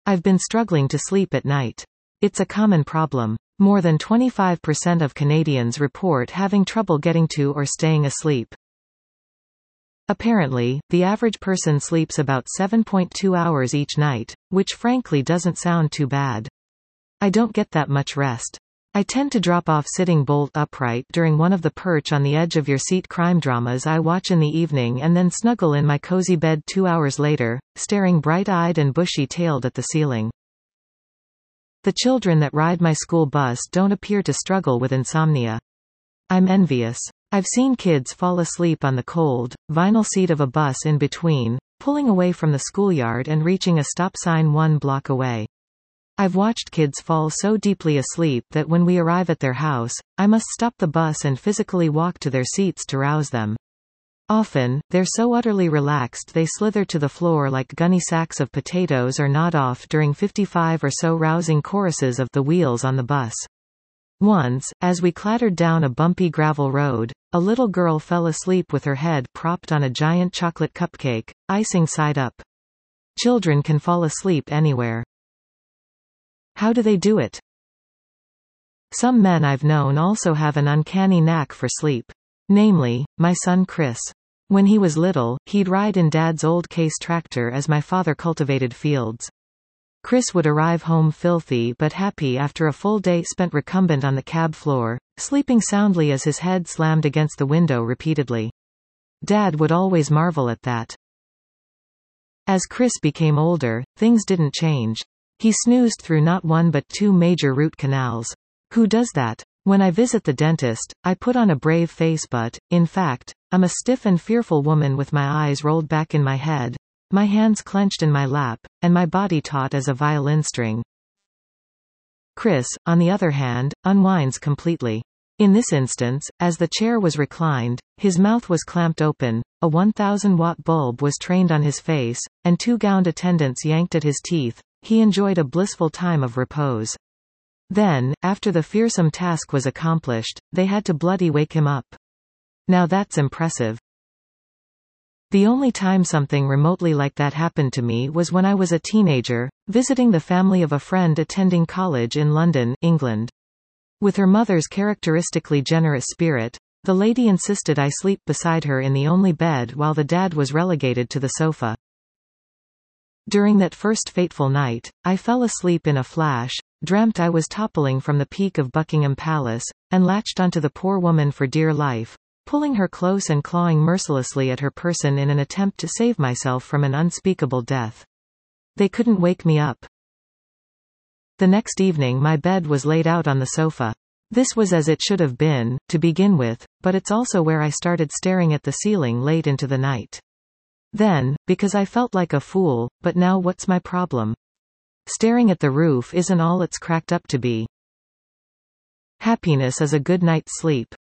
I've been struggling to sleep at night. It's a common problem. More than 25% of Canadians report having trouble getting to or staying asleep. Apparently, the average person sleeps about 7.2 hours each night, which frankly doesn't sound too bad. I don't get that much rest. I tend to drop off sitting bolt upright during one of the perch on the edge of your seat crime dramas I watch in the evening and then snuggle in my cozy bed 2 hours later, staring bright-eyed and bushy-tailed at the ceiling. The children that ride my school bus don't appear to struggle with insomnia. I'm envious. I've seen kids fall asleep on the cold, vinyl seat of a bus in between, pulling away from the schoolyard and reaching a stop sign 1 block away. I've watched kids fall so deeply asleep that when we arrive at their house, I must stop the bus and physically walk to their seats to rouse them. Often, they're so utterly relaxed they slither to the floor like gunny sacks of potatoes or nod off during 55 or so rousing choruses of The Wheels on the Bus. Once, as we clattered down a bumpy gravel road, a little girl fell asleep with her head propped on a giant chocolate cupcake, icing side up. Children can fall asleep anywhere. How do they do it? Some men I've known also have an uncanny knack for sleep. Namely, my son Chris. When he was little, he'd ride in Dad's old Case tractor as my father cultivated fields. Chris would arrive home filthy but happy after a full day spent recumbent on the cab floor, sleeping soundly as his head slammed against the window repeatedly. Dad would always marvel at that. As Chris became older, things didn't change. He snoozed through not one but 2 major root canals. Who does that? When I visit the dentist, I put on a brave face but, in fact, I'm a stiff and fearful woman with my eyes rolled back in my head, my hands clenched in my lap, and my body taut as a violin string. Chris, on the other hand, unwinds completely. In this instance, as the chair was reclined, his mouth was clamped open, a 1,000-watt bulb was trained on his face, and 2 gowned attendants yanked at his teeth. He enjoyed a blissful time of repose. Then, after the fearsome task was accomplished, they had to bloody wake him up. Now that's impressive. The only time something remotely like that happened to me was when I was a teenager, visiting the family of a friend attending college in London, England. With her mother's characteristically generous spirit, the lady insisted I sleep beside her in the only bed while the dad was relegated to the sofa. During that first fateful night, I fell asleep in a flash, dreamt I was toppling from the peak of Buckingham Palace, and latched onto the poor woman for dear life, pulling her close and clawing mercilessly at her person in an attempt to save myself from an unspeakable death. They couldn't wake me up. The next evening my bed was laid out on the sofa. This was as it should have been, to begin with, but it's also where I started staring at the ceiling late into the night. Then, because I felt like a fool, but now what's my problem? Staring at the roof isn't all it's cracked up to be. Happiness is a good night's sleep.